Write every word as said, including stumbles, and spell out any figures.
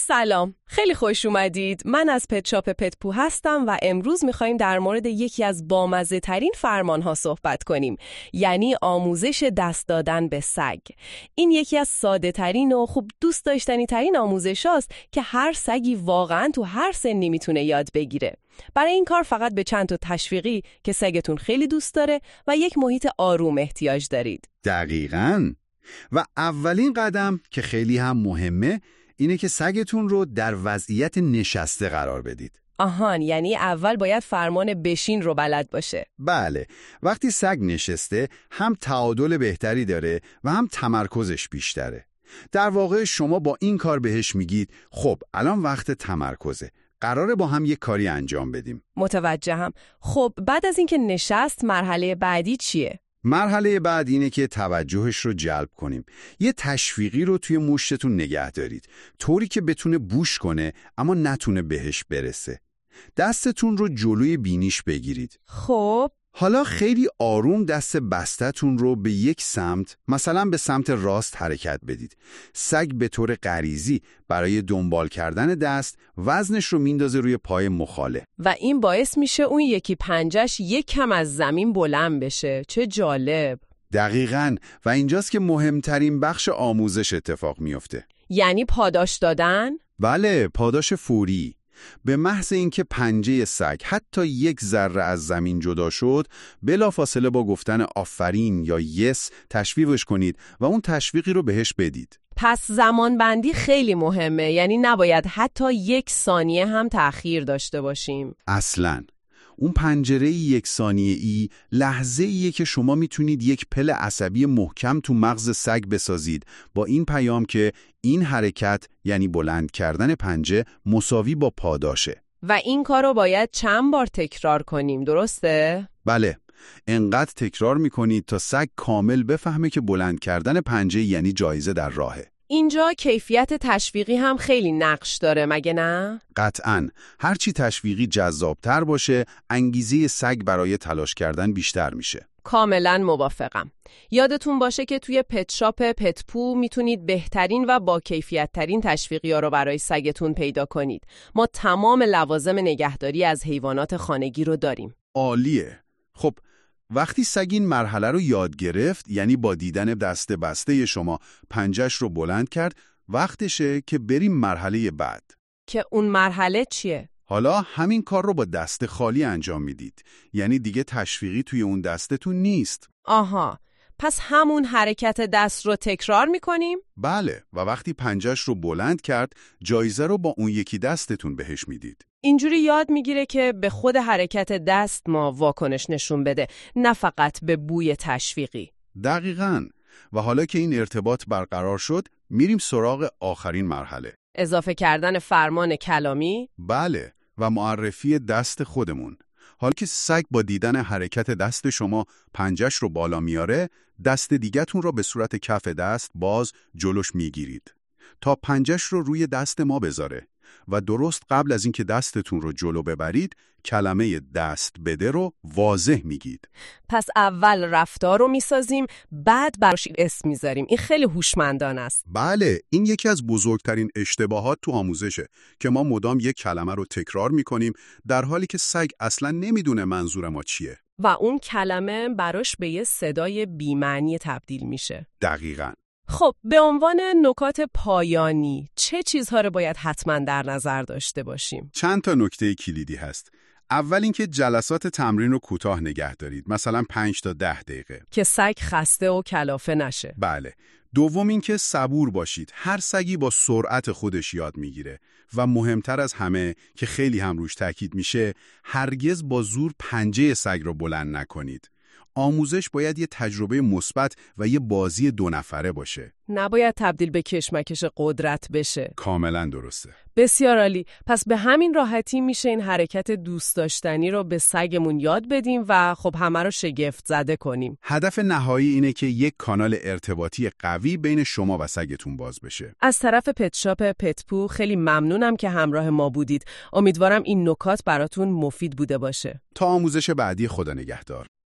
سلام، خیلی خوش اومدید. من از پت شاپ پتپو هستم و امروز میخوایم در مورد یکی از بامزه ترین فرمان ها صحبت کنیم، یعنی آموزش دست دادن به سگ. این یکی از ساده ترین و خوب دوست داشتنی ترین آموزش هاست که هر سگی واقعا تو هر سنی میتونه یاد بگیره. برای این کار فقط به چند تا تشویقی که سگتون خیلی دوست داره و یک محیط آروم احتیاج دارید. دقیقاً. و اولین قدم که خیلی هم مهمه اینه که سگتون رو در وضعیت نشسته قرار بدید. آهان، یعنی اول باید فرمان بشین رو بلد باشه. بله، وقتی سگ نشسته هم تعادل بهتری داره و هم تمرکزش بیشتره. در واقع شما با این کار بهش میگید خب الان وقت تمرکزه، قراره با هم یک کاری انجام بدیم. متوجهم. خب بعد از اینکه نشست مرحله بعدی چیه؟ مرحله بعد اینه که توجهش رو جلب کنیم. یه تشویقی رو توی مشتتون نگه دارید، طوری که بتونه بوش کنه اما نتونه بهش برسه. دستتون رو جلوی بینیش بگیرید. خب حالا خیلی آروم دست بستتون رو به یک سمت، مثلا به سمت راست حرکت بدید. سگ به طور غریزی برای دنبال کردن دست وزنش رو میندازه روی پای مخالف و این باعث میشه اون یکی پنجش یک کم از زمین بلند بشه. چه جالب. دقیقاً. و اینجاست که مهمترین بخش آموزش اتفاق میفته. یعنی پاداش دادن؟ بله، پاداش فوری. به محض اینکه پنجه سگ حتی یک ذره از زمین جدا شد، بلافاصله با گفتن آفرین یا یس تشویقش کنید و اون تشویقی رو بهش بدید. پس زمان بندی خیلی مهمه، یعنی نباید حتی یک ثانیه هم تأخیر داشته باشیم. اصلاً. اون پنجره یک ثانیه ای لحظه ایه که شما میتونید یک پل عصبی محکم تو مغز سگ بسازید با این پیام که این حرکت یعنی بلند کردن پنجه مساوی با پاداشه. و این کارو باید چند بار تکرار کنیم، درسته؟ بله، انقدر تکرار میکنید تا سگ کامل بفهمه که بلند کردن پنجه یعنی جایزه در راهه. اینجا کیفیت تشویقی هم خیلی نقش داره، مگه نه؟ قطعاً. هرچی تشویقی جذابتر باشه، انگیزه سگ برای تلاش کردن بیشتر میشه. کاملاً موافقم. یادتون باشه که توی پت شاپ پتپو میتونید بهترین و با کیفیت ترین تشویقی ها رو برای سگتون پیدا کنید. ما تمام لوازم نگهداری از حیوانات خانگی رو داریم. عالیه. خب وقتی سگ این مرحله رو یاد گرفت، یعنی با دیدن دست بسته شما پنجش رو بلند کرد، وقتشه که بریم مرحله بعد. که اون مرحله چیه؟ حالا همین کار رو با دست خالی انجام میدید. یعنی دیگه تشویقی توی اون دستتون نیست. آها، پس همون حرکت دست رو تکرار میکنیم؟ بله، و وقتی پنجش رو بلند کرد، جایزه رو با اون یکی دستتون بهش میدید. اینجوری یاد میگیره که به خود حرکت دست ما واکنش نشون بده، نه فقط به بوی تشویقی. دقیقاً. و حالا که این ارتباط برقرار شد، میریم سراغ آخرین مرحله. اضافه کردن فرمان کلامی؟ بله، و معرفی دست خودمون. حالا که سگ با دیدن حرکت دست شما پنجش رو بالا میاره، دست دیگتون رو به صورت کف دست باز جلوش میگیرید تا پنجش رو روی دست ما بذاره و درست قبل از اینکه دستتون رو جلو ببرید، کلمه دست بده رو واضح میگید. پس اول رفتار رو میسازیم، بعد براش اسم میذاریم. این خیلی هوشمندانه است. بله، این یکی از بزرگترین اشتباهات تو آموزشه که ما مدام یک کلمه رو تکرار میکنیم در حالی که سگ اصلا نمیدونه منظور ما چیه. و اون کلمه براش به یه صدای بی‌معنی تبدیل میشه. دقیقاً. خب به عنوان نکات پایانی چه چیزها رو باید حتما در نظر داشته باشیم؟ چند تا نکته کلیدی هست. اول اینکه جلسات تمرین رو کوتاه نگه دارید، مثلا پنج تا ده دقیقه، که سگ خسته و کلافه نشه. بله. دوم اینکه صبور باشید. هر سگی با سرعت خودش یاد میگیره و مهمتر از همه که خیلی هم روش تاکید میشه، هرگز با زور پنجه سگ رو بلند نکنید. آموزش باید یه تجربه مثبت و یه بازی دو نفره باشه. نباید تبدیل به کشمکش قدرت بشه. کاملا درسته. بسیار عالی. پس به همین راحتی میشه این حرکت دوست داشتنی رو به سگمون یاد بدیم و خب همه رو شگفت زده کنیم. هدف نهایی اینه که یک کانال ارتباطی قوی بین شما و سگتون باز بشه. از طرف پت شاپ پتپو خیلی ممنونم که همراه ما بودید. امیدوارم این نکات براتون مفید بوده باشه. تا آموزش بعدی، خدا نگهدار.